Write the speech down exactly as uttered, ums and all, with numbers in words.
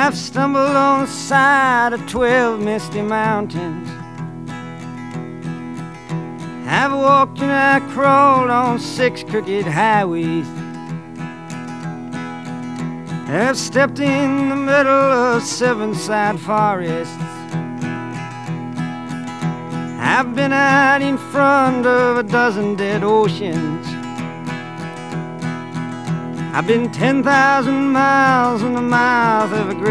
I've stumbled on the side of twelve misty mountains. I've walked and I crawled on six crooked highways. I've stepped in the middle of seven sad forests. I've been out in front of a dozen dead oceans. I've been ten thousand miles in the mouth of a great